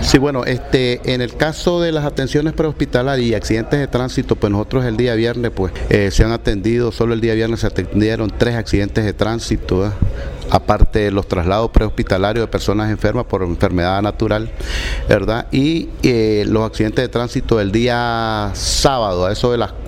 Sí, bueno, en el caso de las atenciones prehospitalarias y accidentes de tránsito, pues nosotros el día viernes, pues se han atendido, solo el día viernes se atendieron 3 accidentes de tránsito, aparte de los traslados prehospitalarios de personas enfermas por enfermedad natural, ¿verdad? Y los accidentes de tránsito el día sábado, a eso de las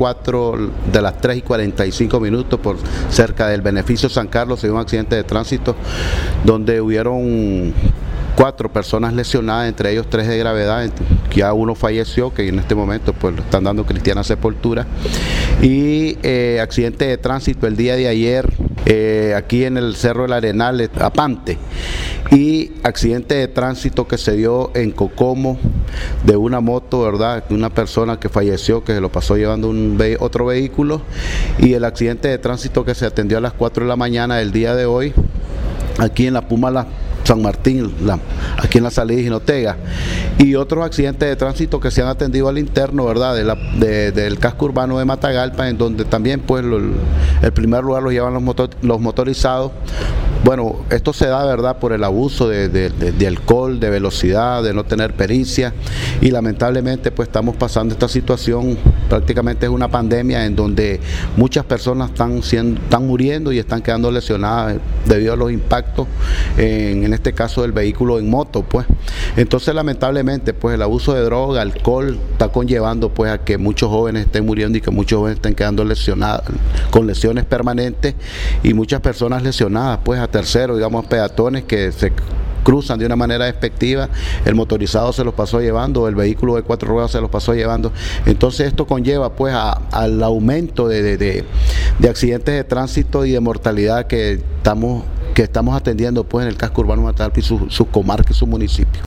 3:45 por cerca del Beneficio San Carlos, se dio un accidente de tránsito donde hubieron 4 personas lesionadas, entre ellos 3 de gravedad, ya uno falleció, que en este momento pues lo están dando cristiana sepultura, y accidente de tránsito el día de ayer, aquí en el Cerro del Arenal, Apante, y accidente de tránsito que se dio en Cocomo de una moto, ¿verdad? Una persona que falleció, que se lo pasó llevando otro vehículo, y el accidente de tránsito que se atendió a las 4 de la mañana del día de hoy, aquí en la Puma San Martín, aquí en la salida de Jinotega, y otros accidentes de tránsito que se han atendido al interno, ¿verdad? Del casco urbano de Matagalpa, en donde también pues el primer lugar los llevan los motorizados. Bueno, esto se da, ¿verdad?, por el abuso de alcohol, de velocidad, de no tener pericia, y lamentablemente pues estamos pasando esta situación, prácticamente es una pandemia en donde muchas personas están muriendo y están quedando lesionadas debido a los impactos, en este caso del vehículo en moto, pues. Entonces lamentablemente pues el abuso de droga, alcohol, está conllevando pues a que muchos jóvenes estén muriendo y que muchos jóvenes estén quedando lesionados, con lesiones permanentes, y muchas personas lesionadas pues a terceros, digamos peatones que se cruzan de una manera despectiva, el motorizado se los pasó llevando, el vehículo de 4 ruedas se los pasó llevando. Entonces esto conlleva pues al aumento de accidentes de tránsito y de mortalidad que estamos atendiendo pues en el casco urbano de Matagalpa y sus comarcas y sus municipios.